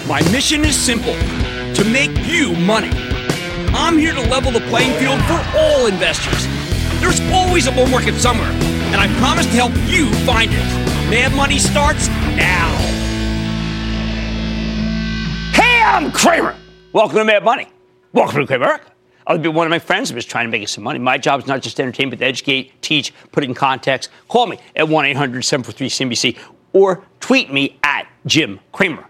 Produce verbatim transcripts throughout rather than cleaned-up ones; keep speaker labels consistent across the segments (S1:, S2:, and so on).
S1: My mission is simple, to make you money. I'm here to level the playing field for all investors. There's always a bull market somewhere, and I promise to help you find it. Mad Money starts now. Hey, I'm Cramer. Welcome to Mad Money. Welcome to Cramer. I'll be one of my friends who is trying to make us some money. My job is not just to entertain, but to educate, teach, put it in context. Call me at one eight hundred seven four three C N B C or tweet me at Jim Cramer.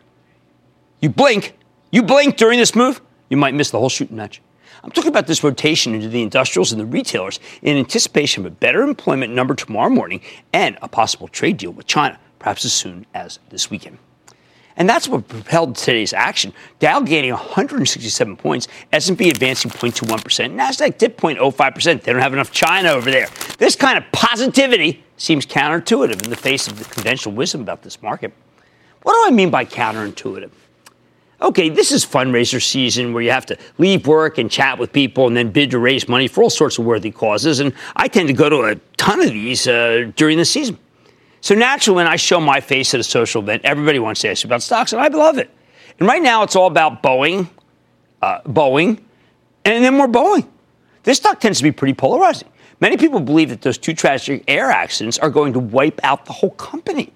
S1: You blink, you blink during this move, you might miss the whole shooting match. I'm talking about this rotation into the industrials and the retailers in anticipation of a better employment number tomorrow morning and a possible trade deal with China, perhaps as soon as this weekend. And that's what propelled today's action. Dow gaining one hundred sixty-seven points, S and P advancing zero point two one percent, NASDAQ dipped zero point zero five percent. They don't have enough China over there. This kind of positivity seems counterintuitive in the face of the conventional wisdom about this market. What do I mean by counterintuitive? Okay, this is fundraiser season where you have to leave work and chat with people and then bid to raise money for all sorts of worthy causes. And I tend to go to a ton of these uh, during the season. So naturally, when I show my face at a social event, everybody wants to ask you about stocks, and I love it. And right now, it's all about Boeing, uh, Boeing, and then more Boeing. This stock tends to be pretty polarizing. Many people believe that those two tragic air accidents are going to wipe out the whole company.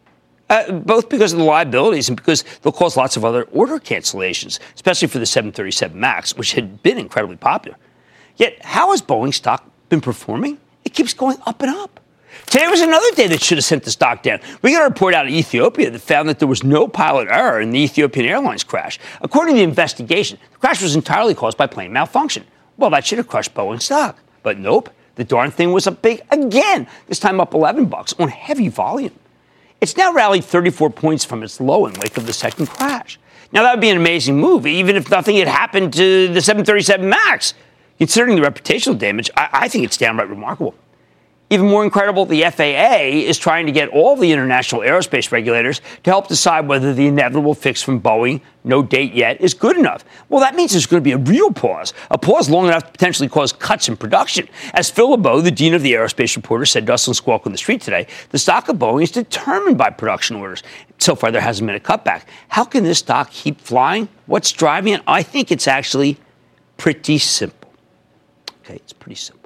S1: Uh, both because of the liabilities and because they'll cause lots of other order cancellations, especially for the seven thirty-seven MAX, which had been incredibly popular. Yet, how has Boeing stock been performing? It keeps going up and up. Today was another day that should have sent the stock down. We got a report out of Ethiopia that found that there was no pilot error in the Ethiopian Airlines crash. According to the investigation, the crash was entirely caused by plane malfunction. Well, that should have crushed Boeing stock. But nope, the darn thing was up big again, this time up eleven bucks on heavy volume. It's now rallied thirty-four points from its low in wake of the second crash. Now, that would be an amazing move, even if nothing had happened to the seven thirty-seven MAX. Considering the reputational damage, I, I think it's downright remarkable. Even more incredible, the F A A is trying to get all the international aerospace regulators to help decide whether the inevitable fix from Boeing, no date yet, is good enough. Well, that means there's going to be a real pause, a pause long enough to potentially cause cuts in production. As Phil LeBeau, the dean of the Aerospace Reporter, said to us on Squawk on the Street today, the stock of Boeing is determined by production orders. So far, there hasn't been a cutback. How can this stock keep flying? What's driving it? I think it's actually pretty simple. Okay, it's pretty simple.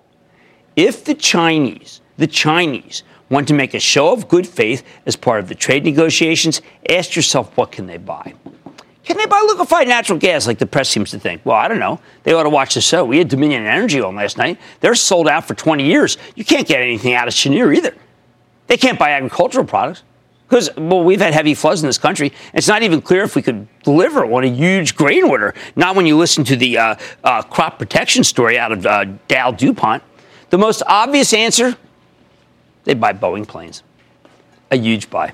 S1: If the Chinese, the Chinese want to make a show of good faith as part of the trade negotiations, ask yourself, what can they buy? Can they buy liquefied natural gas like the press seems to think? Well, I don't know. They ought to watch the show. We had Dominion Energy on last night. They're sold out for twenty years. You can't get anything out of Cheniere either. They can't buy agricultural products because, well, we've had heavy floods in this country. It's not even clear if we could deliver on a huge grain order. Not when you listen to the uh, uh, crop protection story out of uh, Dow DuPont. The most obvious answer, they buy Boeing planes. A huge buy.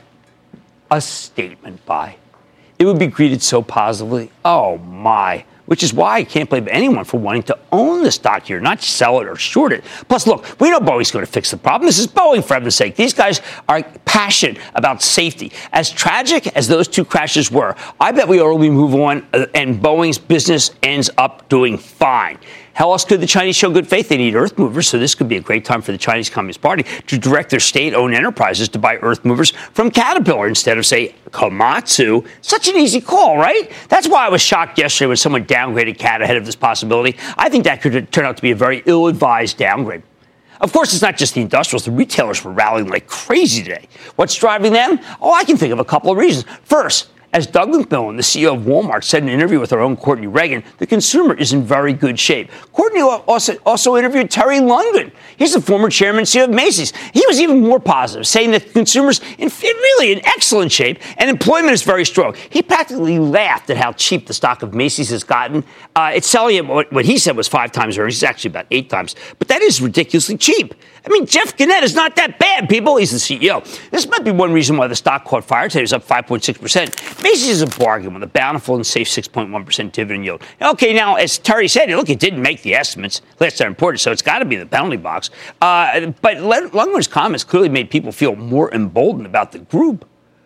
S1: A statement buy. It would be greeted so positively. Oh, my. Which is why I can't blame anyone for wanting to own the stock here, not sell it or short it. Plus, look, we know Boeing's going to fix the problem. This is Boeing, for heaven's sake. These guys are passionate about safety. As tragic as those two crashes were, I bet we early move on and Boeing's business ends up doing fine. How else could the Chinese show good faith? They need earth movers, so this could be a great time for the Chinese Communist Party to direct their state-owned enterprises to buy earth movers from Caterpillar instead of, say, Komatsu. Such an easy call, right? That's why I was shocked yesterday when someone downgraded Cat ahead of this possibility. I think that could turn out to be a very ill-advised downgrade. Of course, it's not just the industrials. The retailers were rallying like crazy today. What's driving them? Oh, I can think of a couple of reasons. First, as Doug McMillon, the C E O of Walmart, said in an interview with our own Courtney Reagan, the consumer is in very good shape. Courtney also, also interviewed Terry Lundgren. He's the former chairman and C E O of Macy's. He was even more positive, saying that consumers in really in excellent shape and employment is very strong. He practically laughed at how cheap the stock of Macy's has gotten. Uh, it's selling at what, what he said was five times earnings. It's actually about eight times. But that is ridiculously cheap. I mean, Jeff Gennett is not that bad, people. He's the C E O. This might be one reason why the stock caught fire today. It was up five point six percent. Macy's is a bargain with a bountiful and safe six point one percent dividend yield. Okay, now, as Terry said, look, it didn't make the estimates last time reported, so it's got to be the penalty box. Uh, but Lundgren's comments clearly made people feel more emboldened about the group.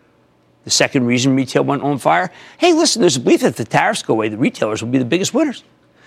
S1: The second reason retail went on fire, hey, listen, there's a belief that if the tariffs go away, the retailers will be the biggest winners.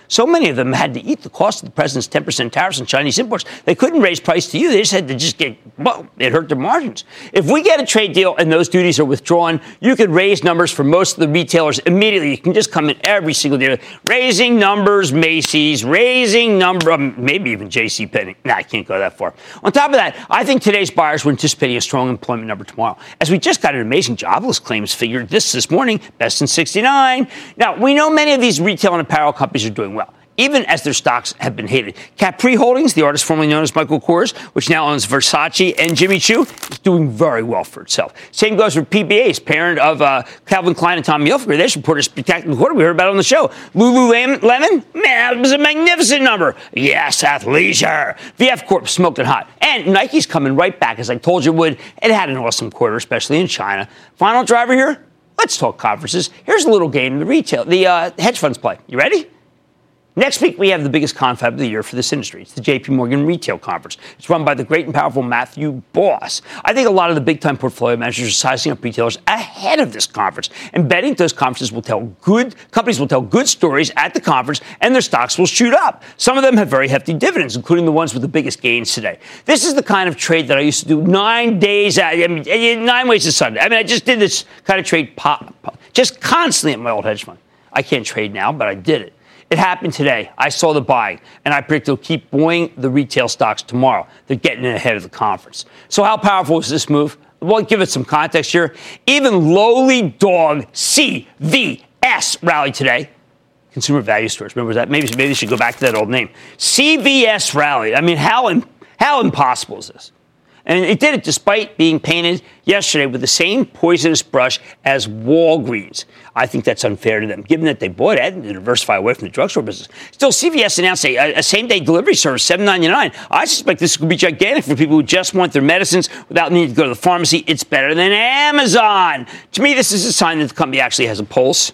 S1: So many of them had to eat the cost of the president's ten percent tariffs on Chinese imports. They couldn't raise price to you. They just had to just get, well, it hurt their margins. If we get a trade deal and those duties are withdrawn, you could raise numbers for most of the retailers immediately. You can just come in every single day, raising numbers, Macy's, raising number, um, maybe even JCPenney. Nah, I can't go that far. On top of that, I think today's buyers were anticipating a strong employment number tomorrow, as we just got an amazing jobless claims figure this this morning, best in sixty-nine. Now, we know many of these retail and apparel companies are doing well, even as their stocks have been hated. Capri Holdings, the artist formerly known as Michael Kors, which now owns Versace and Jimmy Choo, is doing very well for itself. Same goes for P B A's, parent of uh, Calvin Klein and Tommy Hilfiger. They just reported a spectacular quarter we heard about on the show. Lululemon, man, that was a magnificent number. Yes, athleisure. V F Corp smoking hot. And Nike's coming right back, as I told you it would. It had an awesome quarter, especially in China. Final driver here, let's talk conferences. Here's a little game the retail, the uh, hedge funds play. You ready? Next week, we have the biggest confab of the year for this industry. It's the J P Morgan Retail Conference. It's run by the great and powerful Matthew Boss. I think a lot of the big-time portfolio managers are sizing up retailers ahead of this conference and betting those conferences will tell good, companies will tell good stories at the conference and their stocks will shoot up. Some of them have very hefty dividends, including the ones with the biggest gains today. This is the kind of trade that I used to do nine days, at, I mean, nine ways to Sunday. I mean, I just did this kind of trade pop, pop, just constantly at my old hedge fund. I can't trade now, but I did it. It happened today. I saw the buying, and I predict they'll keep buying the retail stocks tomorrow. They're getting ahead of the conference. So how powerful is this move? Well, give it some context here. Even lowly dog C V S rallied today. Consumer Value Stores. Remember that? Maybe, maybe they should go back to that old name. C V S rallied. I mean, how, how impossible is this? And it did it despite being painted yesterday with the same poisonous brush as Walgreens. I think that's unfair to them, given that they bought it to diversify away from the drugstore business. Still, C V S announced a, a same-day delivery service, seven ninety-nine. I suspect this could be gigantic for people who just want their medicines without needing to go to the pharmacy. It's better than Amazon. To me, this is a sign that the company actually has a pulse.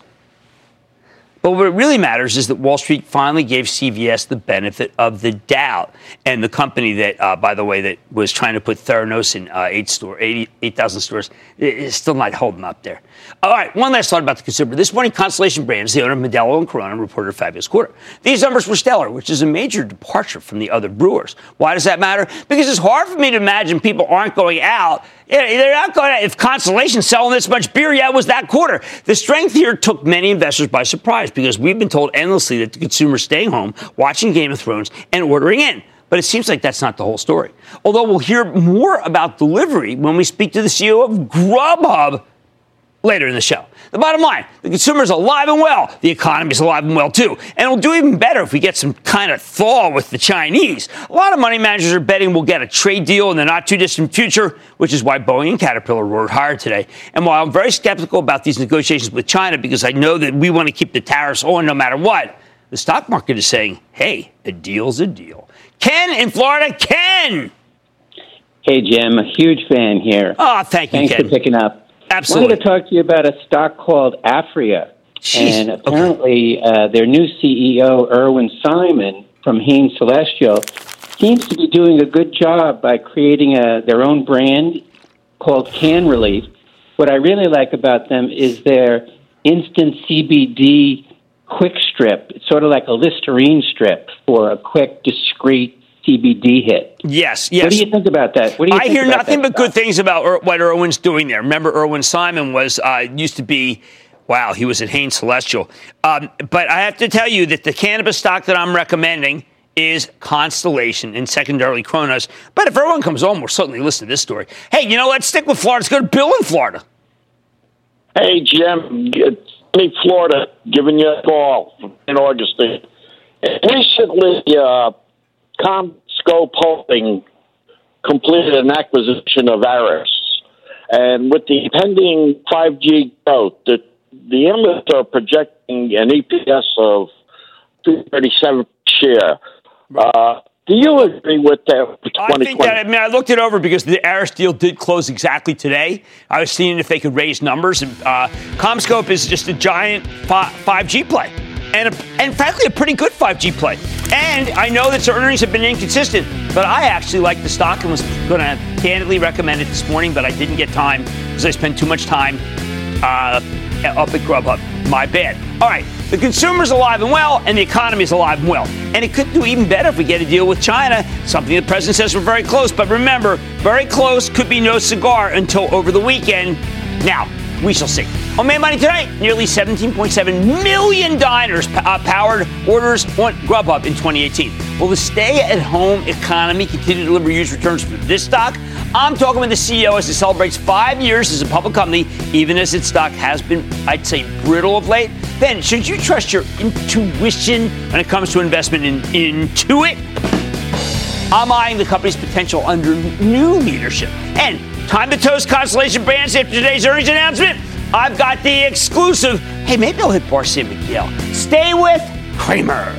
S1: But what really matters is that Wall Street finally gave C V S the benefit of the doubt. And the company that, uh, by the way, that was trying to put Theranos in uh, eight store, eight thousand stores is still not holding up there. All right, one last thought about the consumer. This morning, Constellation Brands, the owner of Modelo and Corona, reported a fabulous quarter. These numbers were stellar, which is a major departure from the other brewers. Why does that matter? Because it's hard for me to imagine people aren't going out. They're not going out. If Constellation's selling this much beer, yeah, it was that quarter. The strength here took many investors by surprise because we've been told endlessly that the consumer's staying home, watching Game of Thrones, and ordering in. But it seems like that's not the whole story. Although we'll hear more about delivery when we speak to the C E O of Grubhub later in the show. The bottom line, the consumer's alive and well. The economy's alive and well, too. And it'll do even better if we get some kind of thaw with the Chinese. A lot of money managers are betting we'll get a trade deal in the not-too-distant future, which is why Boeing and Caterpillar roared higher today. And while I'm very skeptical about these negotiations with China because I know that we want to keep the tariffs on no matter what, the stock market is saying, hey, a deal's a deal. Ken in Florida, Ken!
S2: Hey, Jim, a huge fan here.
S1: Oh, thank you,
S2: Thanks
S1: Ken.
S2: for picking up.
S1: Absolutely.
S2: I wanted to talk to you about a stock called Afria.
S1: Jeez.
S2: And apparently okay. uh, their new C E O, Irwin Simon, from Hain Celestial, seems to be doing a good job by creating a, their own brand called Can Relief. What I really like about them is their instant C B D quick strip. It's sort of like a Listerine strip for a quick, discreet C B D hit.
S1: Yes, yes.
S2: What do you think about that? What do you
S1: I
S2: think
S1: hear
S2: about
S1: nothing
S2: that
S1: but
S2: stuff?
S1: good things about Ir- what Irwin's doing there. Remember, Irwin Simon was uh, used to be, wow, he was at Hain Celestial. Um, but I have to tell you that the cannabis stock that I'm recommending is Constellation and secondarily Cronos. But if everyone comes on, we'll certainly listen to this story. Hey, you know, let's stick with Florida. Let's go to Bill in Florida.
S3: Hey, Jim, it's me, Florida, giving you a call in Augustine. Recently, uh, CommScope Holding completed an acquisition of Aris. And with the pending five G growth, the, the analysts are projecting an E P S of two thirty-seven per share. Uh, do you agree with that?
S1: I think that, I mean, I looked it over because the Aris deal did close exactly today. I was seeing if they could raise numbers. And uh, CommScope is just a giant five G play. And, a, and frankly, a pretty good five G play. And I know that its earnings have been inconsistent, but I actually like the stock and was going to candidly recommend it this morning, but I didn't get time because I spent too much time uh, up at Grubhub. My bad. All right, The consumer's alive and well, and the economy's alive and well. And it could do even better if we get a deal with China, something the president says we're very close. But remember, very close could be no cigar until over the weekend. Now, we shall see. On Mad Money tonight, nearly seventeen point seven million diners uh, powered orders on Grubhub in twenty eighteen. Will the stay-at-home economy continue to deliver huge returns for this stock? I'm talking with the C E O as it celebrates five years as a public company, even as its stock has been, I'd say, brittle of late. Ben, should you trust your intuition when it comes to investment in Intuit? I'm eyeing the company's potential under new leadership. And time to toast Constellation Brands after today's earnings announcement. I've got the exclusive. Hey, maybe I'll hit Barcy and McGill. Stay with Cramer.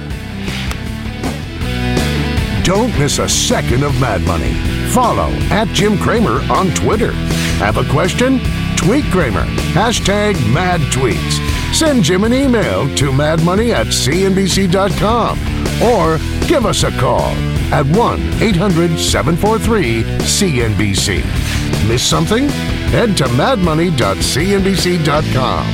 S4: Don't miss a second of Mad Money. Follow at Jim Cramer on Twitter. Have a question? Tweet Cramer. Hashtag Mad Tweets. Send Jim an email to madmoney at c n b c dot com or give us a call at one eight hundred seven four three C N B C. Miss something? Head to mad money dot c n b c dot com.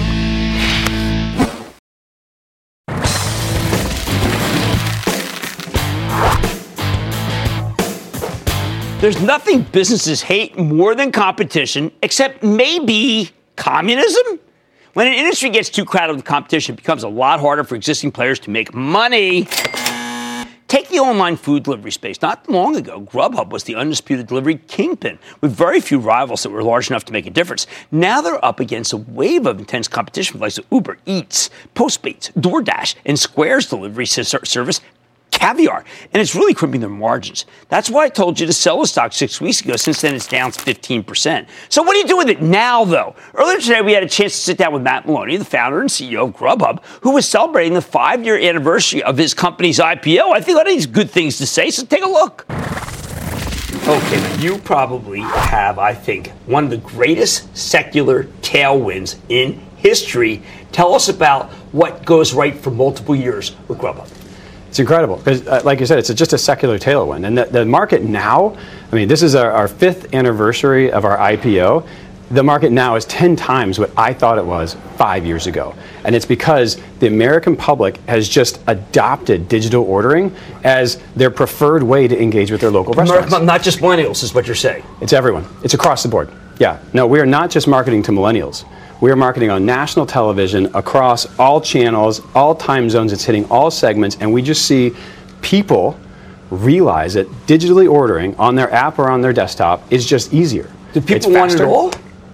S1: There's nothing businesses hate more than competition, except maybe communism. When an industry gets too crowded with competition, it becomes a lot harder for existing players to make money. Take the online food delivery space. Not long ago, Grubhub was the undisputed delivery kingpin, with very few rivals that were large enough to make a difference. Now they're up against a wave of intense competition with like Uber Eats, Postmates, DoorDash, and Square's delivery service, Caviar, and it's really crimping their margins. That's why I told you to sell the stock six weeks ago. Since then, it's down fifteen percent. So what do you do with it now, though? Earlier today, we had a chance to sit down with Matt Maloney, the founder and C E O of Grubhub, who was celebrating the five-year anniversary of his company's I P O. I think a lot of these good things to say, so take a look. Okay, you probably have, I think, one of the greatest secular tailwinds in history. Tell us about what goes right for multiple years with Grubhub.
S5: It's incredible because, uh, like you said, it's a, just a secular tailwind. And the, the market now, I mean, this is our, our fifth anniversary of our I P O. The market now is ten times what I thought it was five years ago. And it's because the American public has just adopted digital ordering as their preferred way to engage with their local restaurants.
S1: Not just millennials is what you're saying.
S5: It's everyone. It's across the board. Yeah. No, we are not just marketing to millennials. We are marketing on national television across all channels, all time zones. It's hitting all segments, and we just see people realize that digitally ordering on their app or on their desktop is just easier.
S1: Do people want it all?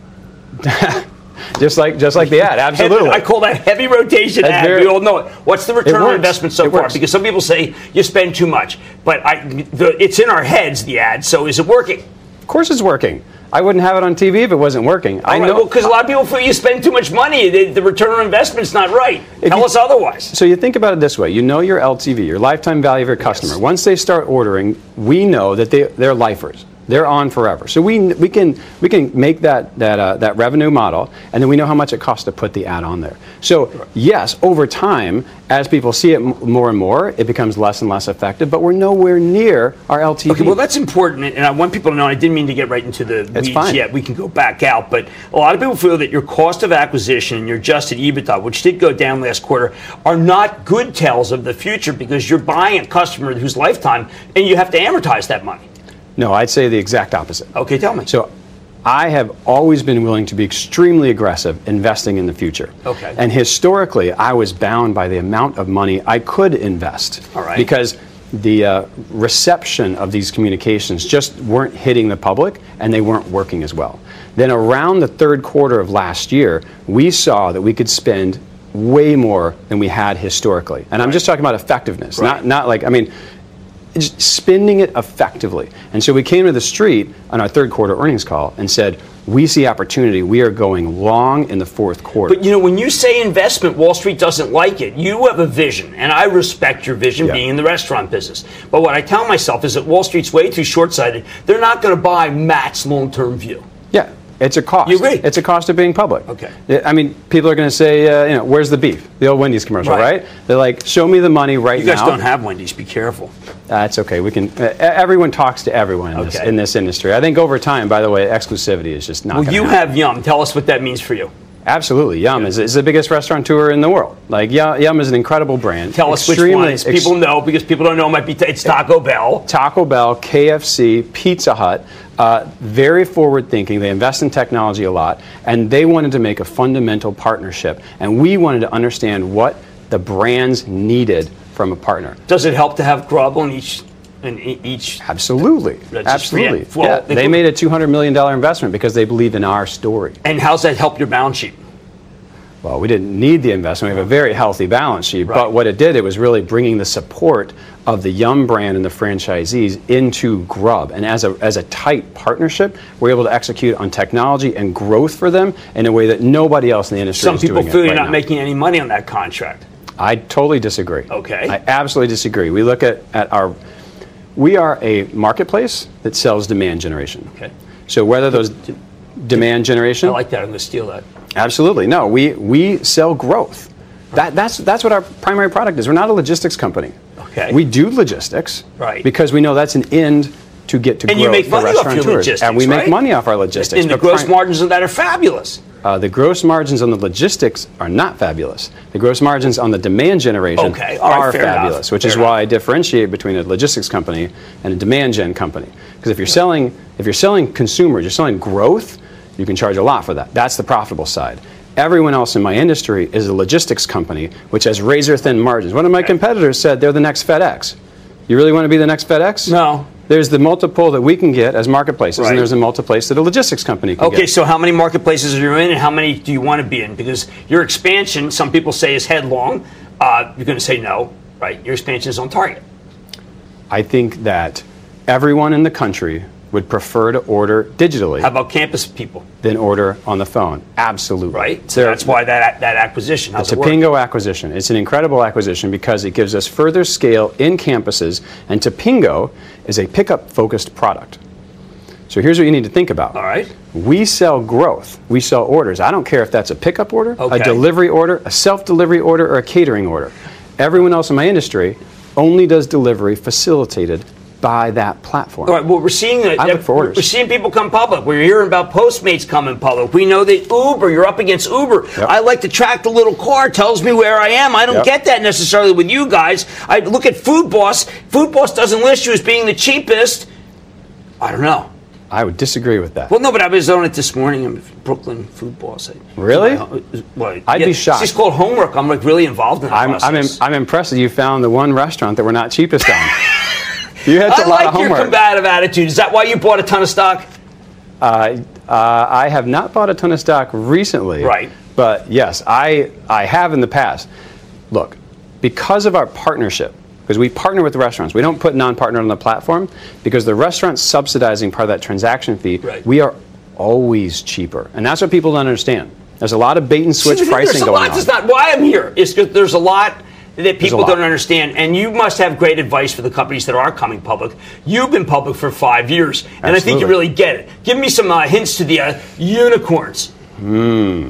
S5: just like just like the ad, absolutely.
S1: I call that heavy rotation
S5: That's
S1: ad.
S5: Very,
S1: we all know it. What's the return on investment so
S5: it
S1: far?
S5: Works.
S1: Because some people say you spend too much, but I, the, it's in our heads, the ad. So is it working?
S5: Of course, it's working. I wouldn't have it on T V if it wasn't working.
S1: I know because well, a lot of people feel you spend too much money. The, the return on investment is not right. If Tell you, us otherwise.
S5: So you think about it this way: you know your L T V, your lifetime value of your customer. Yes. Once they start ordering, we know that they they're lifers. They're on forever. So we we can we can make that that uh, that revenue model, and then we know how much it costs to put the ad on there. So yes, over time, as people see it m- more and more, it becomes less and less effective. But we're nowhere near our L T V.
S1: Okay, well that's important, and I want people to know. I didn't mean to get right into the
S5: it's
S1: weeds
S5: fine.
S1: yet. We can go back out, but a lot of people feel that your cost of acquisition and your adjusted EBITDA, which did go down last quarter, are not good tells of the future because you're buying a customer whose lifetime, and you have to amortize that money.
S5: No, I'd say the exact opposite.
S1: Okay, tell me.
S5: So I have always been willing to be extremely aggressive investing in the future.
S1: Okay.
S5: And historically, I was bound by the amount of money I could invest.
S1: All right.
S5: Because the uh, reception of these communications just weren't hitting the public and they weren't working as well. Then around the third quarter of last year, we saw that we could spend way more than we had historically. And I'm just talking about effectiveness,
S1: Right.
S5: not not like, I mean, just spending it effectively. And so we came to the street on our third quarter earnings call and said, we see opportunity. We are going long in the fourth quarter.
S1: But, you know, when you say investment, Wall Street doesn't like it. You have a vision, and I respect your vision
S5: Yeah.
S1: being in the restaurant business. But what I tell myself is that Wall Street's way too short-sighted. They're not going to buy Matt's long-term view.
S5: Yeah. It's a cost.
S1: You agree?
S5: It's a cost of being public.
S1: Okay.
S5: I mean, people are going to say, uh, you know, where's the beef? The old Wendy's commercial,
S1: Right.
S5: right? They're like, show me the money right now.
S1: You guys
S5: now.
S1: don't have Wendy's. Be careful.
S5: That's okay. We can. Uh, everyone talks to everyone in, this,
S1: Okay.
S5: in this industry. I think over time, by the way, exclusivity is just not.
S1: Well,
S5: gonna
S1: you
S5: happen.
S1: have Yum. Tell us what that means for you.
S5: Absolutely. Yum yeah. is, is the biggest restaurateur in the world. Like, Yum is an incredible brand.
S1: Tell us which one is. Ex- people know, because people don't know, it might be t- it's Taco Bell.
S5: Taco Bell, K F C, Pizza Hut. Uh, very forward-thinking. They invest in technology a lot, and they wanted to make a fundamental partnership. And we wanted to understand what the brands needed from a partner.
S1: Does it help to have Grub on each? In each?
S5: Absolutely. Absolutely. Yeah. Well, yeah. They, they made a two hundred million dollars investment because they believed in our story.
S1: And how's that help your balance sheet?
S5: Well, we didn't need the investment. We have a very healthy balance sheet.
S1: Right.
S5: But what it did, it was really bringing the support of the Yum brand and the franchisees into Grub. And as a as a tight partnership, we're able to execute on technology and growth for them in a way that nobody else in the industry
S1: Some
S5: is doing.
S1: Some people feel
S5: right
S1: you're not
S5: now.
S1: making any money on that contract.
S5: I totally disagree.
S1: Okay.
S5: I absolutely disagree. We look at, at our... We are a marketplace that sells demand generation.
S1: Okay.
S5: So whether those d- demand generation...
S1: I like that. I'm going to steal that.
S5: Absolutely. No, we, we sell growth. That, that's, that's what our primary product is. We're not a logistics company.
S1: Okay.
S5: We do logistics.
S1: Right.
S5: Because we know that's an end to get to
S1: and
S5: growth
S1: you make
S5: for
S1: money off your
S5: restaurateurs.
S1: logistics,
S5: And we
S1: right?
S5: make money off our logistics.
S1: And the gross prim- margins of that are fabulous.
S5: Uh, the gross margins on the logistics are not fabulous. The gross margins on the demand generation
S1: okay. All right,
S5: are
S1: fair
S5: fabulous,
S1: enough.
S5: which
S1: fair
S5: is
S1: enough.
S5: why I differentiate between a logistics company and a demand gen company. Because if you're selling, if you're selling consumers, you're selling growth, you can charge a lot for that. That's the profitable side. Everyone else in my industry is a logistics company, which has razor thin margins. One of my okay. competitors said they're the next FedEx. You really want to be the next FedEx?
S1: No.
S5: There's the multiple that we can get as marketplaces,
S1: right.
S5: and there's a multiplace that a logistics company can
S1: okay,
S5: get.
S1: Okay, so how many marketplaces are you in, and how many do you want to be in? Because your expansion, some people say, is headlong. Uh, you're going to say no, right? Your expansion is on target.
S5: I think that everyone in the country would prefer to order digitally.
S1: How about campus people?
S5: Than order on the phone. Absolutely.
S1: Right. So that's why that that acquisition. How's
S5: the Tapingo acquisition. It's an incredible acquisition because it gives us further scale in campuses, and Tapingo is a pickup-focused product. So here's what you need to think about.
S1: All right.
S5: We sell growth. We sell orders. I don't care if that's a pickup order,
S1: okay.
S5: a delivery order, a self-delivery order, or a catering order. Everyone else in my industry only does delivery facilitated by that platform.
S1: All right. Well, we're seeing that.
S5: I look for orders.
S1: We're seeing people come public. We're hearing about Postmates coming public. We know that Uber. You're up against Uber.
S5: Yep.
S1: I like to track the little car. Tells me where I am. I don't
S5: yep.
S1: get that necessarily with you guys. I look at Food Boss. Food Boss doesn't list you as being the cheapest. I don't know.
S5: I would disagree with that.
S1: Well, no, but I was on it this morning. I'm Brooklyn Food Boss.
S5: Really?
S1: Well,
S5: I'd
S1: yeah,
S5: be shocked.
S1: It's just called homework. I'm like really involved in the
S5: I'm,
S1: process.
S5: I'm, I'm impressed that you found the one restaurant that we're not cheapest on. You had
S1: I
S5: a lot
S1: like
S5: of homework.
S1: your combative attitude. Is that why you bought a ton of stock?
S5: Uh, uh, I have not bought a ton of stock recently.
S1: Right.
S5: But yes, I I have in the past. Look, because of our partnership, because we partner with the restaurants, we don't put non-partner on the platform, because the restaurant's subsidizing part of that transaction fee,
S1: right.
S5: we are always cheaper. And that's what people don't understand. There's a lot of bait and switch
S1: See,
S5: pricing
S1: a
S5: going
S1: lot,
S5: on.
S1: That's not why I'm here. It's because there's a lot that people
S5: lot.
S1: don't understand, and you must have great advice for the companies that are coming public. You've been public for five years, and
S5: Absolutely.
S1: I think you really get it. Give me some uh, hints to the uh, unicorns.
S5: Hmm.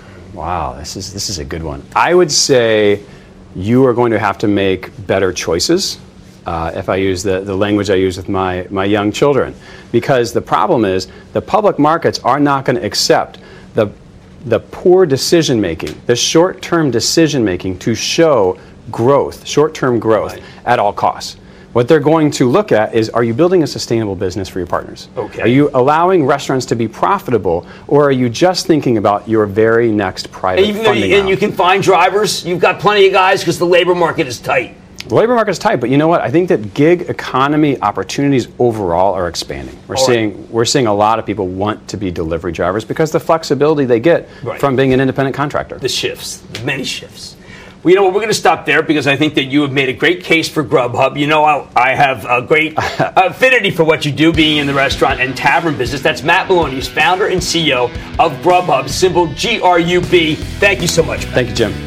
S5: Wow, this is this is a good one. I would say you are going to have to make better choices. Uh, if I use the, the language I use with my, my young children, because the problem is the public markets are not going to accept the the poor decision making, the short-term decision making to show growth, short-term growth
S1: right.
S5: at all costs. What they're going to look at is, are you building a sustainable business for your partners?
S1: Okay.
S5: Are you allowing restaurants to be profitable, or are you just thinking about your very next private
S1: and,
S5: funding
S1: you, and
S5: round?
S1: you can find drivers. You've got plenty of guys because the labor market is tight.
S5: The labor market is tight, but you know what? I think that gig economy opportunities overall are expanding. We're
S1: All
S5: seeing
S1: right.
S5: we're seeing a lot of people want to be delivery drivers because the flexibility they get
S1: right.
S5: from being an independent contractor.
S1: The shifts, the many shifts. Well, you know what? We're going to stop there because I think that you have made a great case for Grubhub. You know, I, I have a great affinity for what you do, being in the restaurant and tavern business. That's Matt Maloney, who's founder and C E O of Grubhub, symbol G R U B. Thank you so much, Matt.
S5: Thank you, Jim.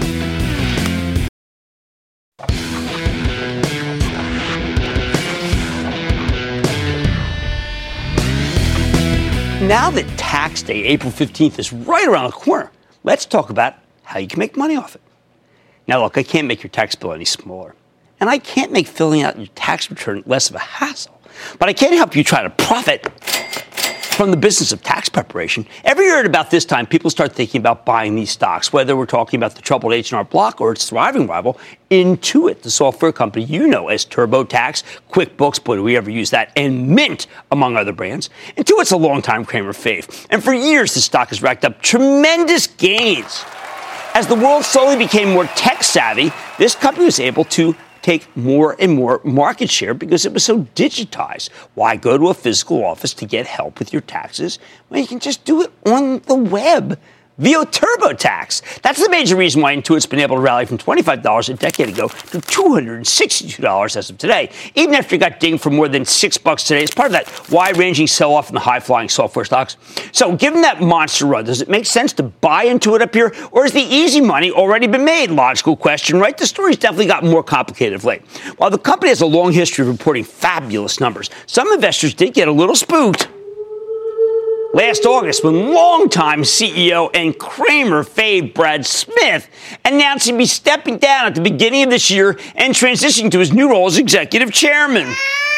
S1: Now that tax day, April fifteenth, is right around the corner, let's talk about how you can make money off it. Now, look, I can't make your tax bill any smaller, and I can't make filling out your tax return less of a hassle, but I can help you try to profit from the business of tax preparation. Every year at about this time, people start thinking about buying these stocks, whether we're talking about the troubled H and R Block or its thriving rival, Intuit, the software company you know as TurboTax, QuickBooks, boy, do we ever use that, and Mint, among other brands. Intuit's a longtime Cramer fave, and for years the stock has racked up tremendous gains. As the world slowly became more tech-savvy, this company was able to take more and more market share because it was so digitized. Why go to a physical office to get help with your taxes when you can just do it on the web via TurboTax? That's the major reason why Intuit's been able to rally from twenty-five dollars a decade ago to two hundred sixty-two dollars as of today, even after it got dinged for more than six bucks today. It's part of that wide-ranging sell-off in the high-flying software stocks. So given that monster run, does it make sense to buy Intuit up here, or has the easy money already been made? Logical question, right? The story's definitely gotten more complicated of late. While the company has a long history of reporting fabulous numbers, some investors did get a little spooked last August when longtime C E O and Cramer fave Brad Smith announced he'd be stepping down at the beginning of this year and transitioning to his new role as executive chairman.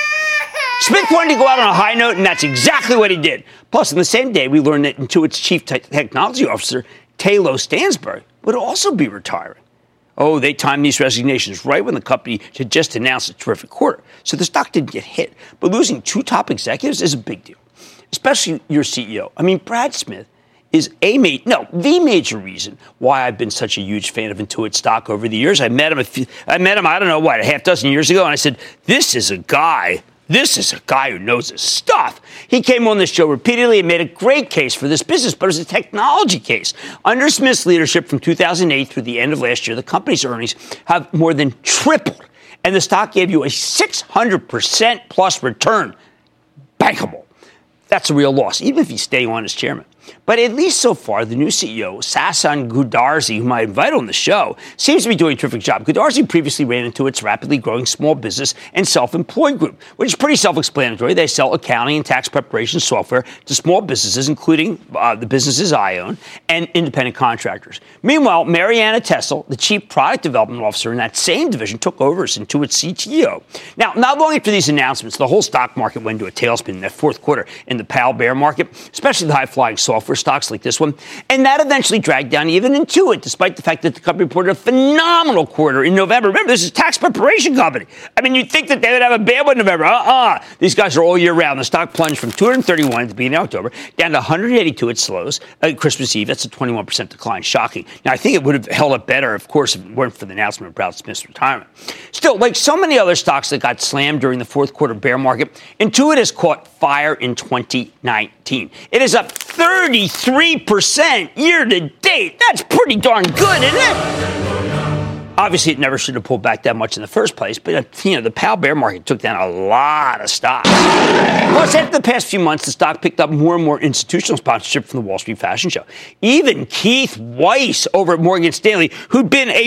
S1: Smith wanted to go out on a high note, and that's exactly what he did. Plus, on the same day, we learned that Intuit's chief te- technology officer, Tayloe Stansbury, would also be retiring. Oh, they timed these resignations right when the company had just announced a terrific quarter, so the stock didn't get hit. But losing two top executives is a big deal, especially your C E O. I mean, Brad Smith is a ma- no, the major reason why I've been such a huge fan of Intuit stock over the years. I met him, a few, I met him, I don't know what, a half dozen years ago, and I said, this is a guy, this is a guy who knows his stuff. He came on this show repeatedly and made a great case for this business, but it was a technology case. Under Smith's leadership from two thousand eight through the end of last year, the company's earnings have more than tripled, and the stock gave you a six hundred percent plus return. Bankable. That's a real loss, even if he's staying on as chairman. But at least so far, the new C E O, Sasan Goodarzi, whom I invite on the show, seems to be doing a terrific job. Goodarzi previously ran Intuit's rapidly growing small business and self-employed group, which is pretty self-explanatory. They sell accounting and tax preparation software to small businesses, including uh, the businesses I own, and independent contractors. Meanwhile, Mariana Tessel, the chief product development officer in that same division, took over as Intuit's C T O. Now, not long after these announcements, the whole stock market went into a tailspin in that fourth quarter in the Powell bear market, especially the high-flying software stocks like this one, and that eventually dragged down even Intuit, despite the fact that the company reported a phenomenal quarter in November. Remember, this is a tax preparation company. I mean, you'd think that they would have a bad one in November. Uh-uh. These guys are all year round. The stock plunged from two hundred thirty-one at the beginning of October down to one hundred eighty-two at Slows at Christmas Eve. That's a twenty-one percent decline. Shocking. Now, I think it would have held up better, of course, if it weren't for the announcement of Brad Smith's retirement. Still, like so many other stocks that got slammed during the fourth quarter bear market, Intuit has caught fire in twenty nineteen. It is up thirty-three percent year to date. That's pretty darn good, isn't it? Obviously, it never should have pulled back that much in the first place, but, you know, the Powell bear market took down a lot of stocks. Plus, after the past few months, the stock picked up more and more institutional sponsorship from the Wall Street Fashion Show. Even Keith Weiss over at Morgan Stanley, who'd been a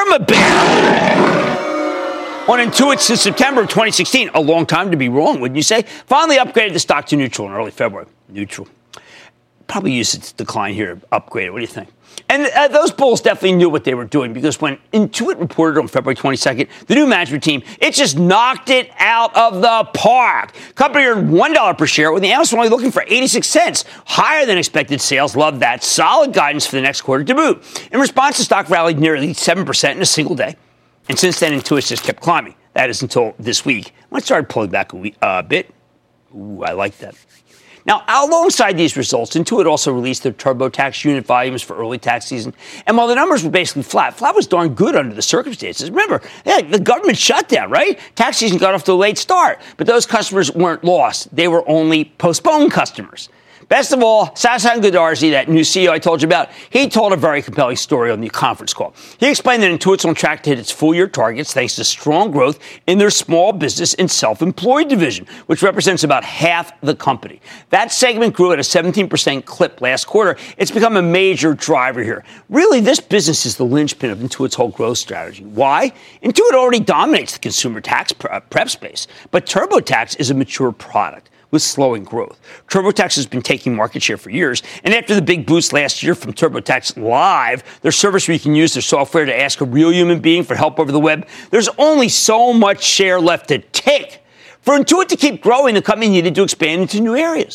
S1: perma-bear on Intuit since September of twenty sixteen, a long time to be wrong, wouldn't you say, finally upgraded the stock to neutral in early February. Neutral. Probably use its decline here to upgrade it. What do you think? And uh, those bulls definitely knew what they were doing, because when Intuit reported on February twenty-second, the new management team, it just knocked it out of the park. Company earned one dollar per share, when the analysts were only looking for eighty-six cents. Higher than expected sales. Loved that. Solid guidance for the next quarter to boot. In response, the stock rallied nearly seven percent in a single day. And since then, Intuit just kept climbing. That is until this week, when it started pulling back a wee, uh, bit. Ooh, I like that. Now, alongside these results, Intuit also released their TurboTax unit volumes for early tax season. And while the numbers were basically flat, flat was darn good under the circumstances. Remember, yeah, the government shutdown, right? Tax season got off to a late start. But those customers weren't lost. They were only postponed customers. Best of all, Sasan Goodarzi, that new C E O I told you about, he told a very compelling story on the conference call. He explained that Intuit's on track to hit its full-year targets thanks to strong growth in their small business and self-employed division, which represents about half the company. That segment grew at a seventeen percent clip last quarter. It's become a major driver here. Really, this business is the linchpin of Intuit's whole growth strategy. Why? Intuit already dominates the consumer tax prep space, but TurboTax is a mature product with slowing growth. TurboTax has been taking market share for years, and after the big boost last year from TurboTax Live, their service where you can use their software to ask a real human being for help over the web, there's only so much share left to take. For Intuit to keep growing, the company needed to expand into new areas.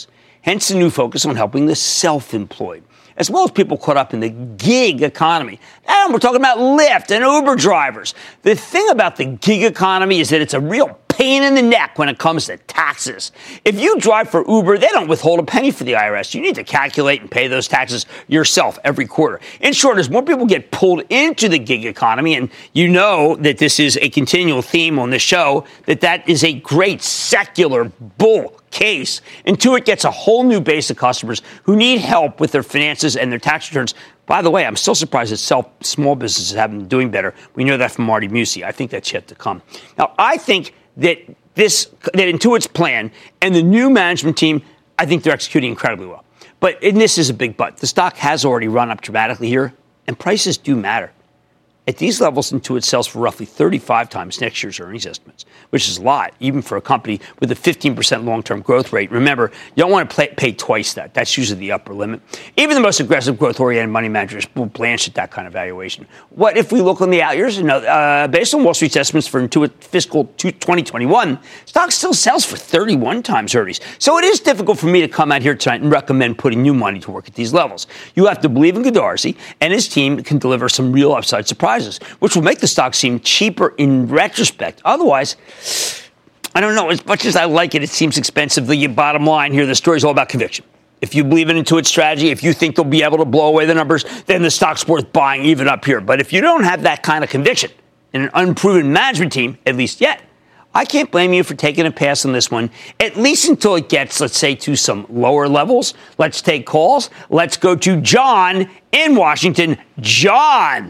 S1: hence the new focus on helping the self-employed, as well as people caught up in the gig economy. And we're talking about Lyft and Uber drivers. The thing about the gig economy is that it's a real pain in the neck when it comes to taxes. If you drive for Uber, they don't withhold a penny for the I R S. You need to calculate and pay those taxes yourself every quarter. In short, as more people get pulled into the gig economy, and you know that this is a continual theme on the show, that that is a great secular bull case, Intuit gets a whole new base of customers who need help with their finances and their tax returns. By the way, I'm still surprised that self, small businesses haven't been doing better. We know that from Marty Musi. I think that's yet to come. Now, I think that this, that Intuit's plan and the new management team, I think they're executing incredibly well. But, and this is a big but, the stock has already run up dramatically here, and prices do matter. At these levels, Intuit sells for roughly thirty-five times next year's earnings estimates, which is a lot, even for a company with a fifteen percent long-term growth rate. Remember, you don't want to pay, pay twice that. That's usually the upper limit. Even the most aggressive growth-oriented money managers will blanch at that kind of valuation. What if we look on the out years? You know, uh, based on Wall Street's estimates for Intuit fiscal twenty twenty-one, stock still sells for thirty-one times earnings. So it is difficult for me to come out here tonight and recommend putting new money to work at these levels. You have to believe in Goodarzi, and his team can deliver some real upside surprises, which will make the stock seem cheaper in retrospect. Otherwise, I don't know. As much as I like it, it seems expensive. The bottom line here, the story is all about conviction. If you believe in Intuit's strategy, if you think they'll be able to blow away the numbers, then the stock's worth buying even up here. But if you don't have that kind of conviction in an unproven management team, at least yet, I can't blame you for taking a pass on this one, at least until it gets, let's say, to some lower levels. Let's take calls. Let's go to John in Washington. John.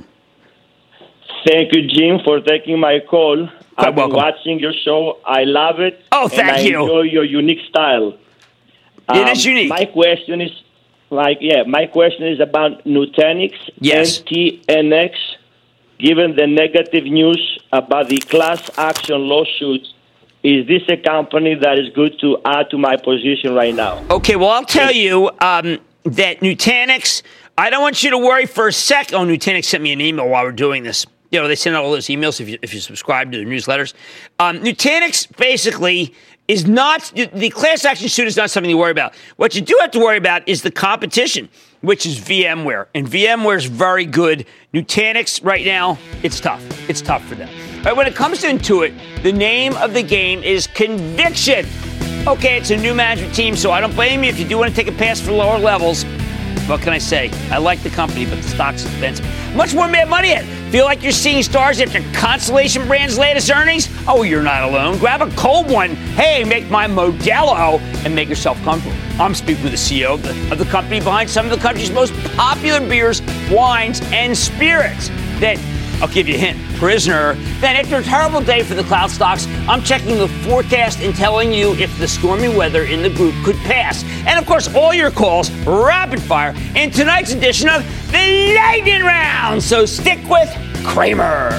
S6: Thank you, Jim, for taking my call.
S1: Quite
S6: I've been
S1: welcome.
S6: watching your show. I love it.
S1: Oh, thank
S6: and I
S1: you.
S6: enjoy your unique style.
S1: It
S6: Um,
S1: is unique.
S6: My question is, like, yeah, my question is about Nutanix,
S1: Yes.
S6: N T N X. Given the negative news about the class action lawsuits, is this a company that is good to add to my position right now?
S1: Okay, well, I'll tell you um, that Nutanix, I don't want you to worry for a sec. Oh, Nutanix sent me an email while we're doing this. You know, they send out all those emails if you, if you subscribe to their newsletters. Um, Nutanix basically is not, the class action suit is not something to worry about. What you do have to worry about is the competition, which is VMware. And VMware is very good. Nutanix right now, it's tough. It's tough for them. All right, when it comes to Intuit, the name of the game is conviction. Okay, it's a new management team, so I don't blame you if you do want to take a pass for lower levels. What can I say? I like the company, but the stock's expensive. Much more Mad Money in. Feel like you're seeing stars after Constellation Brands' latest earnings? Oh, you're not alone. Grab a cold one. Hey, make my Modelo and make yourself comfortable. I'm speaking with the C E O of the, of the company behind some of the country's most popular beers, wines, and spirits. That, I'll give you a hint, Prisoner. Then after a terrible day for the cloud stocks, I'm checking the forecast and telling you if the stormy weather in the group could pass. And of course, all your calls, rapid fire, in tonight's edition of the Lightning Round. So stick with Kramer.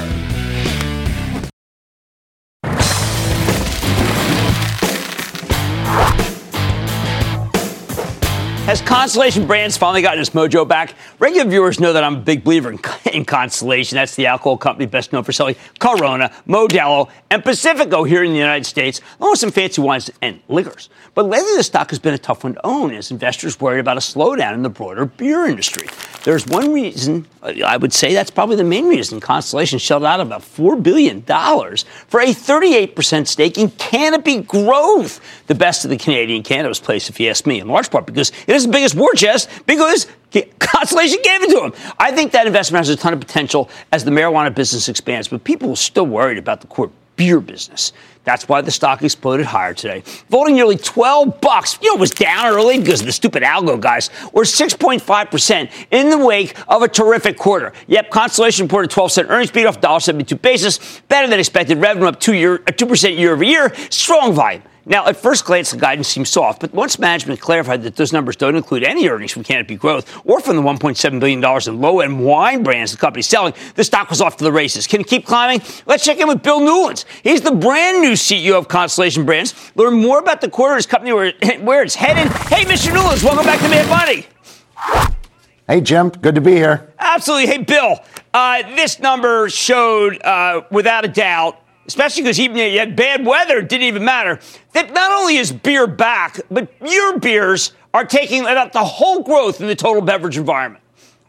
S1: Has Constellation Brands finally gotten its mojo back? Regular viewers know that I'm a big believer in, in Constellation. That's the alcohol company best known for selling Corona, Modelo, and Pacifico here in the United States, along with some fancy wines and liquors. But lately, the stock has been a tough one to own as investors worry about a slowdown in the broader beer industry. There's one reason, I would say that's probably the main reason, Constellation shelled out about four billion dollars for a thirty-eight percent stake in Canopy Growth, the best of the Canadian cannabis place, if you ask me, in large part because it is the biggest war chest, because Constellation gave it to him. I think that investment has a ton of potential as the marijuana business expands, but people are still worried about the core beer business. That's why the stock exploded higher today, voting nearly twelve bucks. You know, it was down early because of the stupid algo guys, or six point five percent in the wake of a terrific quarter. Yep, Constellation reported twelve cent earnings beat off one dollar seventy-two basis, better than expected revenue up two year, two percent year over year, strong volume. Now, at first glance, the guidance seems soft, but once management clarified that those numbers don't include any earnings from Canopy Growth or from the one point seven billion dollars in low-end wine brands the company's selling, the stock was off to the races. Can it keep climbing? Let's check in with Bill Newlands. He's the brand new C E O of Constellation Brands. Learn more about the quarter, his company, where, where it's headed. Hey, Mister Newlands, welcome back to Mad Money.
S7: Hey, Jim. Good to be here.
S1: Absolutely. Hey, Bill, uh, this number showed, uh, without a doubt, especially because even you had bad weather, it didn't even matter, that not only is beer back, but your beers are are taking about the whole growth in the total beverage environment.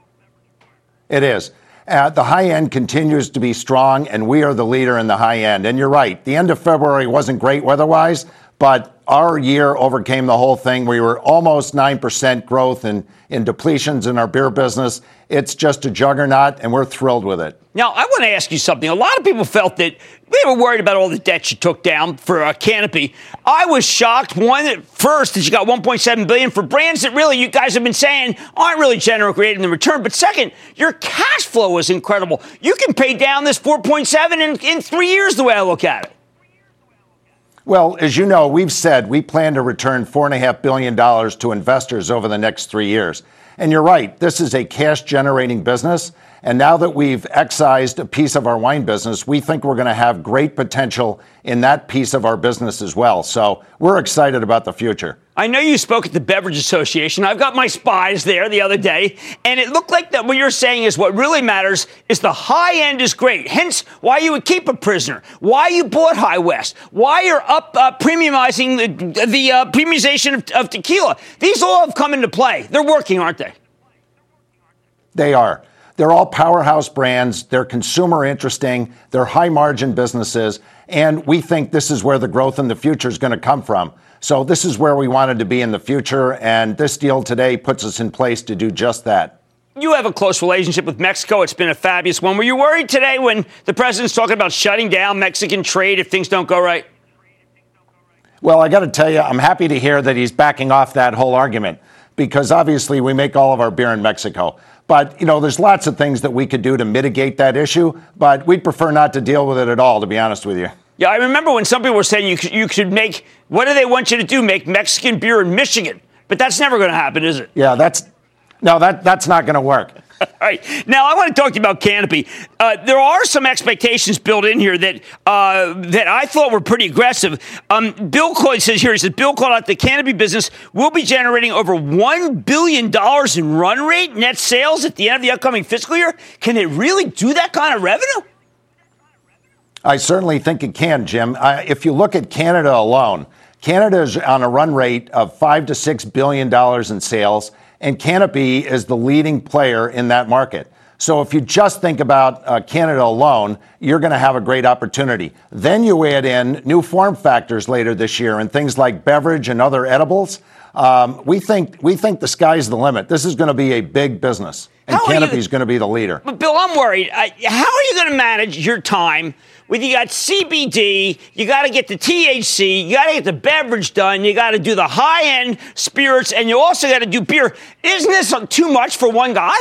S7: It is. Uh, the high end continues to be strong, and we are the leader in the high end. And you're right, the end of February wasn't great weather-wise, but our year overcame the whole thing. We were almost nine percent growth in, in depletions in our beer business. It's just a juggernaut, and we're thrilled with it.
S1: Now, I want to ask you something. A lot of people felt that we were worried about all the debt you took down for uh, Canopy. I was shocked, one, at first, that you got one point seven billion dollars for brands that really, you guys have been saying, aren't really generating the return. But second, your cash flow is incredible. You can pay down this four point seven in, in three years, the way I look at it.
S7: Well, as you know, we've said we plan to return four point five billion dollars to investors over the next three years. And you're right, this is a cash-generating business. And now that we've excised a piece of our wine business, we think we're going to have great potential in that piece of our business as well. So we're excited about the future.
S1: I know you spoke at the Beverage Association. I've got my spies there the other day, and it looked like that what you're saying is what really matters is the high end is great. Hence, why you would keep a prisoner, why you bought High West, why you're up uh, premiumizing the, the uh, premiumization of, of tequila. These all have come into play. They're working, aren't they?
S7: They are. They're all powerhouse brands. They're consumer interesting. They're high margin businesses. And we think this is where the growth in the future is going to come from. So this is where we wanted to be in the future. And this deal today puts us in place to do just that.
S1: You have a close relationship with Mexico. It's been a fabulous one. Were you worried today when the president's talking about shutting down Mexican trade if things don't go right?
S7: Well, I got to tell you, I'm happy to hear that he's backing off that whole argument, because obviously we make all of our beer in Mexico. But, you know, there's lots of things that we could do to mitigate that issue, but we'd prefer not to deal with it at all, to be honest with you.
S1: Yeah, I remember when some people were saying you could, you could make, what do they want you to do, make Mexican beer in Michigan? But that's never going to happen, is it?
S7: Yeah, that's, no, that that's not going to work.
S1: All right. Now, I want to talk to you about Canopy. Uh, there are some expectations built in here that uh, that I thought were pretty aggressive. Um, Bill Coy says here, he says, Bill called out the Canopy business will be generating over one billion dollars in run rate net sales at the end of the upcoming fiscal year. Can they really do that kind of revenue?
S7: I certainly think it can, Jim. Uh, if you look at Canada alone, Canada is on a run rate of five to six billion dollars in sales. And Canopy is the leading player in that market. So if you just think about uh, Canada alone, you're going to have a great opportunity. Then you add in new form factors later this year and things like beverage and other edibles. Um, we think we think the sky's the limit. This is going to be a big business, and Canopy is going to be the leader.
S1: But Bill, I'm worried. Uh, how are you going to manage your time when you got C B D, you got to get the T H C, you got to get the beverage done, you got to do the high-end spirits, and you also got to do beer? Isn't this too much for one guy?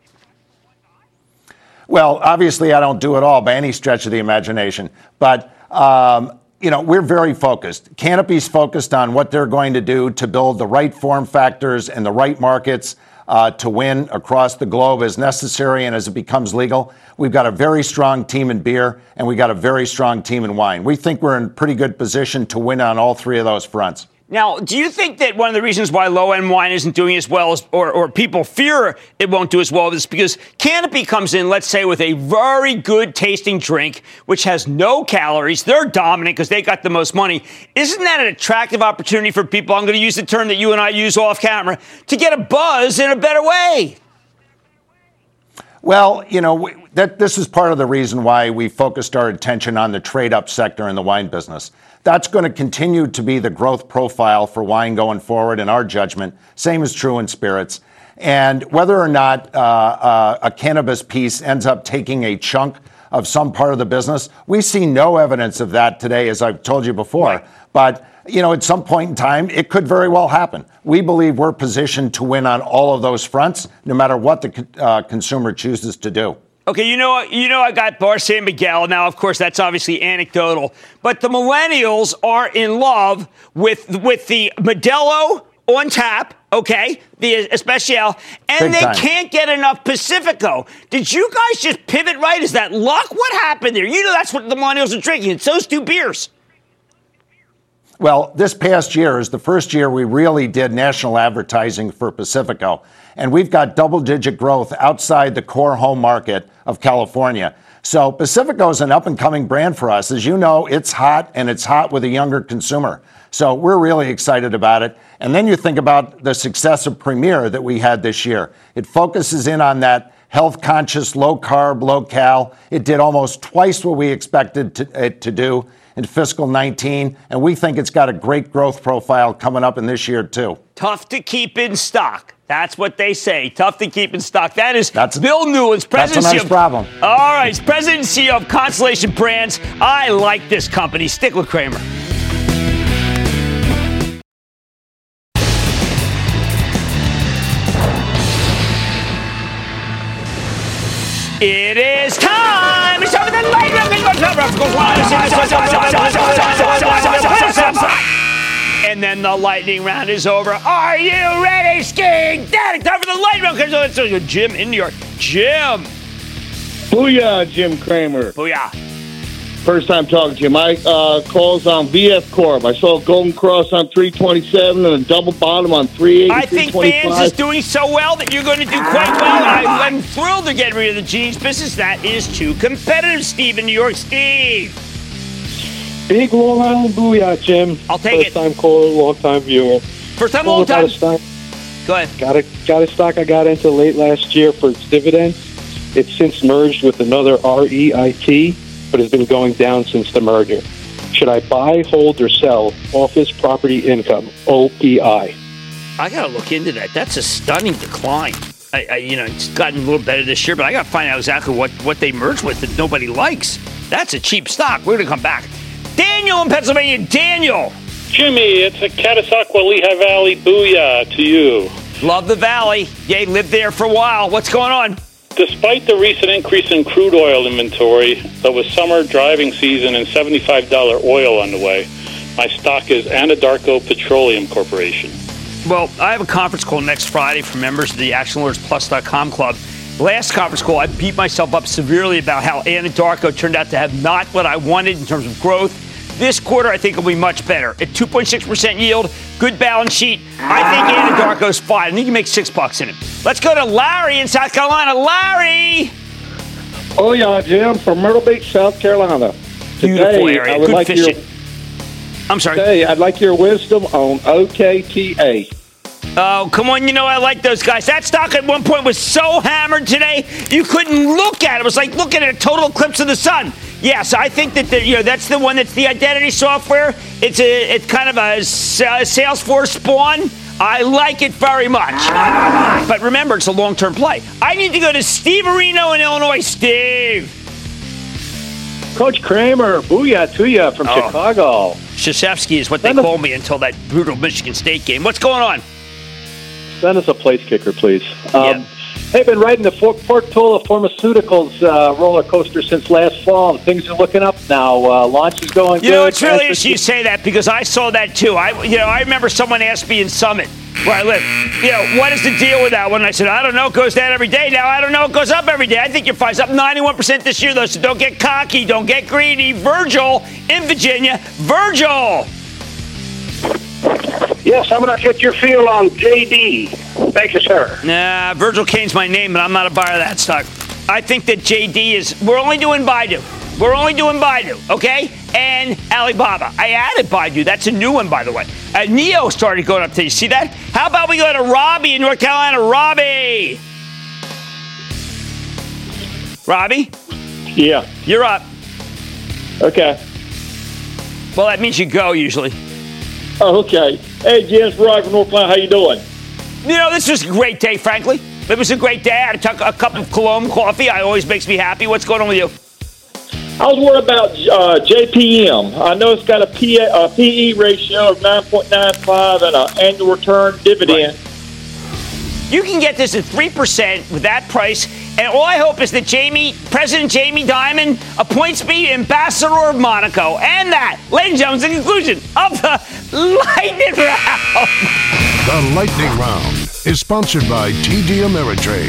S7: Well, obviously, I don't do it all by any stretch of the imagination, but um, you know, we're very focused. Canopy's focused on what they're going to do to build the right form factors and the right markets uh, to win across the globe as necessary and as it becomes legal. We've got a very strong team in beer, and we've got a very strong team in wine. We think we're in pretty good position to win on all three of those fronts.
S1: Now, do you think that one of the reasons why low-end wine isn't doing as well, as, or, or people fear it won't do as well, is because Canopy comes in, let's say, with a very good tasting drink, which has no calories. They're dominant because they got the most money. Isn't that an attractive opportunity for people, I'm going to use the term that you and I use off camera, to get a buzz in a better way?
S7: Well, you know, we, that this is part of the reason why we focused our attention on the trade-up sector in the wine business. That's going to continue to be the growth profile for wine going forward, in our judgment. Same is true in spirits. And whether or not uh, uh, a cannabis piece ends up taking a chunk of some part of the business, we see no evidence of that today, as I've told you before. Right. But, you know, at some point in time, it could very well happen. We believe we're positioned to win on all of those fronts, no matter what the uh, consumer chooses to do.
S1: Okay, you know, you know, I got Bar San Miguel. Now, of course, that's obviously anecdotal, but the millennials are in love with with the Modelo on tap. Okay, the Especial, and they can't get enough Pacifico. Did you guys just pivot right? Is that luck? What happened there? You know, that's what the millennials are drinking. It's those two beers.
S7: Well, this past year is the first year we really did national advertising for Pacifico. And we've got double-digit growth outside the core home market of California. So Pacifico is an up-and-coming brand for us. As you know, it's hot, and it's hot with a younger consumer. So we're really excited about it. And then you think about the success of Premier that we had this year. It focuses in on that health-conscious, low-carb, low-cal. It did almost twice what we expected to, it to do in fiscal nineteen, and we think it's got a great growth profile coming up in this year, too.
S1: Tough to keep in stock. That's what they say. Tough to keep in stock. That is
S7: that's,
S1: Bill Newlands, president.
S7: That's a nice problem.
S1: All right, president and C E O of Constellation Brands. I like this company. Stick with Cramer. It is time. It's time for the lightning round. And then the lightning round is over. Are you ready, skiing daddy? Time for the lightning round. So Jim in New York. Jim.
S8: Booyah, Jim Cramer.
S1: Booyah.
S8: First time talking to you. My uh, calls on V F Corp. I saw a Golden Cross on three twenty-seven and a double bottom on three eighty.
S1: I think Vans is doing so well that you're going to do quite well. I, I'm thrilled to get rid of the jeans business. That is too competitive, Steve in New York. Steve.
S9: Big Long Island booyah, Jim.
S1: I'll take
S9: First it. First time caller, long time viewer.
S1: First time, long time. Go ahead.
S9: Got a, got a stock I got into late last year for its dividends. It's since merged with another R E I T, but has been going down since the merger. Should I buy, hold, or sell office property income, O P I?
S1: I got to look into that. That's a stunning decline. I, I, you know, it's gotten a little better this year, but I got to find out exactly what, what they merged with that nobody likes. That's a cheap stock. We're going to come back. Daniel in Pennsylvania. Daniel.
S10: Jimmy, it's a Catasauqua Lehigh Valley booyah to you.
S1: Love the Valley. Yay, lived there for a while. What's going on?
S10: Despite the recent increase in crude oil inventory, though with summer driving season and seventy-five dollars oil on the way, my stock is Anadarko Petroleum Corporation.
S1: Well, I have a conference call next Friday for members of the action alerts plus dot com club. Last conference call, I beat myself up severely about how Anadarko turned out to have not what I wanted in terms of growth. This quarter, I think, will be much better. At two point six percent yield, good balance sheet. I think Anadarko's fine. I think you can make six bucks in it. Let's go to Larry in South Carolina. Larry!
S11: Oh, yeah, Jim, from Myrtle Beach, South Carolina.
S1: Beautiful
S11: Today,
S1: area.
S11: I would
S1: Good
S11: like
S1: fishing.
S11: Your,
S1: I'm sorry.
S11: Today, I'd like your wisdom on O K T A.
S1: Oh, come on. You know I like those guys. That stock at one point was so hammered today, you couldn't look at it. It was like looking at a total eclipse of the sun. Yes, I think that the, you know that's the one that's the identity software. It's a it's kind of a Salesforce spawn. I like it very much. But remember, it's a long-term play. I need to go to Steve Areno in Illinois. Steve.
S11: Coach Cramer, booyah to you from
S1: oh.
S11: Chicago.
S1: Krzyzewski is what they called me until that brutal Michigan State game. What's going on?
S11: Send us a place kicker, please. Um,
S1: yeah.
S11: Hey, been riding the Portola Pharmaceuticals uh, roller coaster since last fall. Things are looking up now. Uh, launch is going
S1: you
S11: good.
S1: You know, it's really interesting you say that because I saw that too. I, you know, I remember someone asked me in Summit, where I live, you know, what is the deal with that one? And I said, I don't know. It goes down every day. Now I don't know. It goes up every day. I think your five's up ninety-one percent this year, though. So don't get cocky. Don't get greedy. Virgil in Virginia. Virgil.
S12: Yes, I'm going to get your feel on J D. Thank you, sir.
S1: Nah, Virgil Kane's my name, but I'm not a buyer of that stock. I think that J D is, we're only doing Baidu. We're only doing Baidu, okay? And Alibaba. I added Baidu. That's a new one, by the way. Uh, Neo started going up today. You see that? How about we go to Robbie in North Carolina? Robbie. Robbie?
S8: Yeah.
S1: You're up.
S8: Okay.
S1: Well, that means you go, usually.
S8: Oh, okay. Hey, James Roy from North Carolina. How you doing?
S1: You know, this was a great day, frankly. It was a great day. I had a, a cup of Cologne coffee. I always makes me happy. What's going on with you?
S8: I was worried about uh, J P M. I know it's got a, P A, a P E ratio of nine point nine five and an annual return dividend.
S1: Right. You can get this at three percent with that price. And all I hope is that Jamie, President Jamie Dimon appoints me ambassador of Monaco. And that, ladies and gentlemen, is the conclusion of the Lightning Round.
S4: The Lightning Round is sponsored by T D Ameritrade.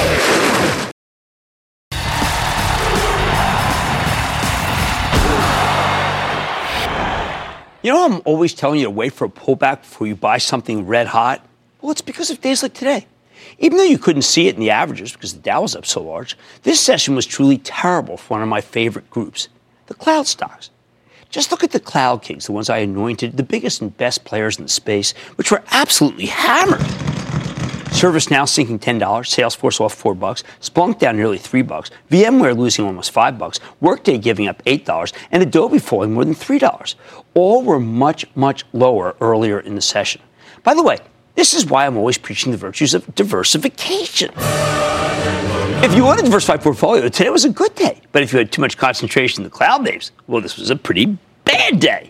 S1: You know, I'm always telling you to wait for a pullback before you buy something red hot. Well, it's because of days like today. Even though you couldn't see it in the averages because the Dow was up so large, this session was truly terrible for one of my favorite groups, the cloud stocks. Just look at the Cloud Kings, the ones I anointed, the biggest and best players in the space, which were absolutely hammered. ServiceNow sinking ten dollars, Salesforce off four bucks, Splunk down nearly three bucks, VMware losing almost five bucks, Workday giving up eight dollars, and Adobe falling more than three dollars. All were much, much lower earlier in the session. By the way, this is why I'm always preaching the virtues of diversification. If you want a diversified portfolio, today was a good day. But if you had too much concentration in the cloud names, well, this was a pretty bad day.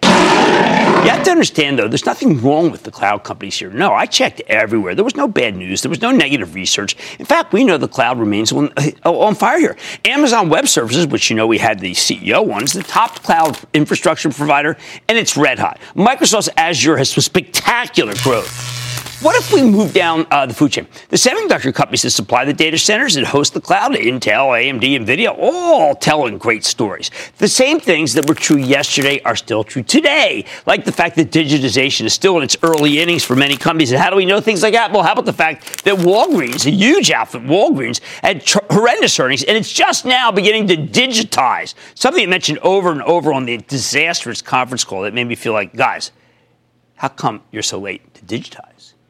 S1: You have to understand, though, there's nothing wrong with the cloud companies here. No, I checked everywhere. There was no bad news. There was no negative research. In fact, we know the cloud remains on, on fire here. Amazon Web Services, which you know we had the C E O on, is the top cloud infrastructure provider, and it's red hot. Microsoft's Azure has some spectacular growth. What if we move down uh, the food chain? The semiconductor companies that supply the data centers that host the cloud, Intel, A M D, NVIDIA, all telling great stories. The same things that were true yesterday are still true today, like the fact that digitization is still in its early innings for many companies. And how do we know things like that? Well, how about the fact that Walgreens, a huge outfit, Walgreens, had tr- horrendous earnings, and it's just now beginning to digitize. Something I mentioned over and over on the disastrous conference call that made me feel like, guys, how come you're so late to digitize?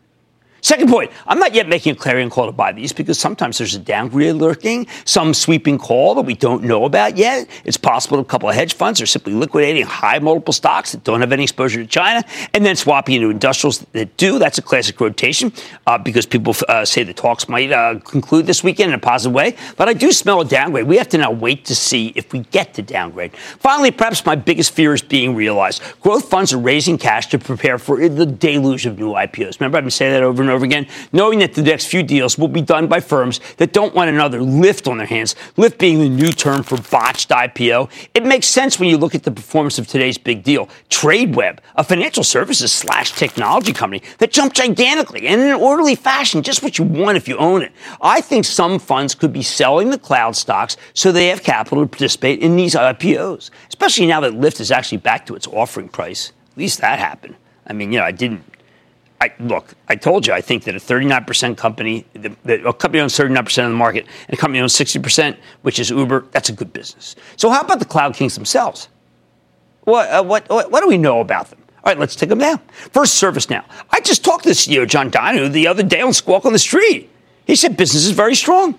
S1: Second point, I'm not yet making a clarion call to buy these because sometimes there's a downgrade lurking, some sweeping call that we don't know about yet. It's possible a couple of hedge funds are simply liquidating high multiple stocks that don't have any exposure to China and then swapping into industrials that do. That's a classic rotation uh, because people uh, say the talks might uh, conclude this weekend in a positive way. But I do smell a downgrade. We have to now wait to see if we get to downgrade. Finally, perhaps my biggest fear is being realized. Growth funds are raising cash to prepare for the deluge of new I P Os. Remember, I've been saying that over and over again, knowing that the next few deals will be done by firms that don't want another lift on their hands, lift being the new term for botched I P O. It makes sense when you look at the performance of today's big deal. TradeWeb, a financial services slash technology company that jumped gigantically and in an orderly fashion, just what you want if you own it. I think some funds could be selling the cloud stocks so they have capital to participate in these I P Os, especially now that Lyft is actually back to its offering price. At least that happened. I mean, you know, I didn't I, look, I told you, I think that a thirty-nine percent company, that, that a company owns thirty-nine percent of the market, and a company owns sixty percent, which is Uber, that's a good business. So how about the Cloud Kings themselves? What, uh, what, what, what do we know about them? All right, let's take them down. First, ServiceNow. I just talked to the C E O, John Donahoe, the other day on Squawk on the Street. He said business is very strong.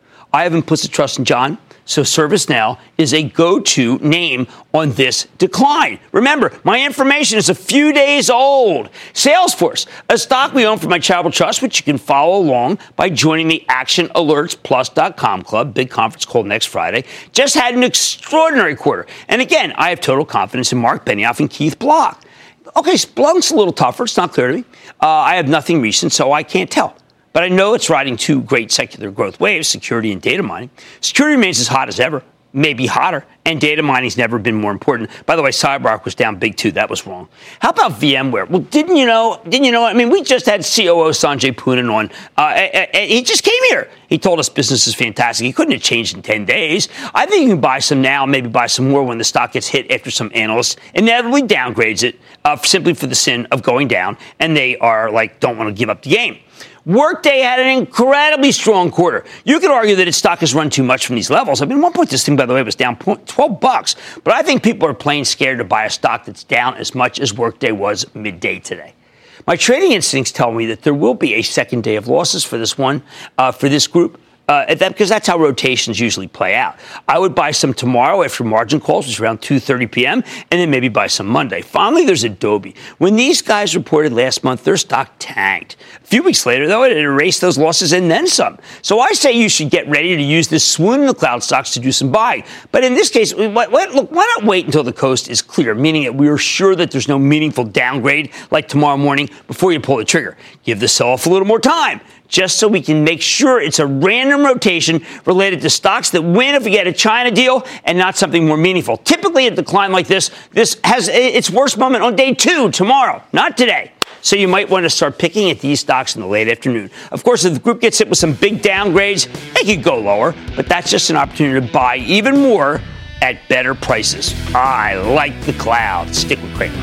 S1: I have implicit trust in John. So ServiceNow is a go-to name on this decline. Remember, my information is a few days old. Salesforce, a stock we own for my charitable trust, which you can follow along by joining the action alerts plus dot com club, big conference called next Friday, just had an extraordinary quarter. And again, I have total confidence in Mark Benioff and Keith Block. Okay, Splunk's a little tougher. It's not clear to me. Uh, I have nothing recent, so I can't tell. But I know it's riding two great secular growth waves, security and data mining. Security remains as hot as ever, maybe hotter, and data mining's never been more important. By the way, CyberArk was down big, too. That was wrong. How about VMware? Well, didn't you know? Didn't you know? I mean, we just had C O O Sanjay Poonen on. Uh, and he just came here. He told us business is fantastic. He couldn't have changed in ten days. I think you can buy some now, maybe buy some more when the stock gets hit after some analysts inevitably downgrades it uh, simply for the sin of going down, and they are like, don't want to give up the game. Workday had an incredibly strong quarter. You could argue that its stock has run too much from these levels. I mean, at one point, this thing, by the way, was down twelve bucks. But I think people are plain scared to buy a stock that's down as much as Workday was midday today. My trading instincts tell me that there will be a second day of losses for this one, uh, for this group. Uh, that, because that's how rotations usually play out. I would buy some tomorrow after margin calls, which is around two thirty p.m., and then maybe buy some Monday. Finally, there's Adobe. When these guys reported last month, their stock tanked. A few weeks later, though, it erased those losses and then some. So I say you should get ready to use this swoon in the cloud stocks to do some buying. But in this case, what, what, look, why not wait until the coast is clear, meaning that we are sure that there's no meaningful downgrade like tomorrow morning before you pull the trigger. Give the sell-off a little more time, just so we can make sure it's a random rotation related to stocks that win if we get a China deal and not something more meaningful. Typically, a decline like this, this has its worst moment on day two, tomorrow, not today. So you might want to start picking at these stocks in the late afternoon. Of course, if the group gets hit with some big downgrades, they could go lower, but that's just an opportunity to buy even more at better prices. I like the cloud. Stick with Cramer.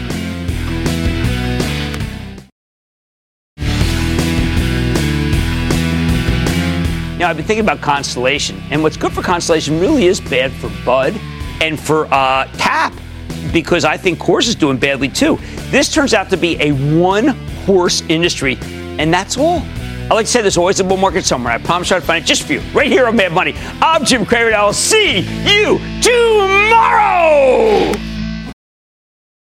S1: Now, I've been thinking about Constellation, and what's good for Constellation really is bad for Bud and for uh, Tap. because I think Coors is doing badly too. This turns out to be a one-horse industry, and that's all. I like to say there's always a bull market somewhere. I promise I'll find it just for you, right here on Mad Money. I'm Jim Cramer, and I'll see you tomorrow.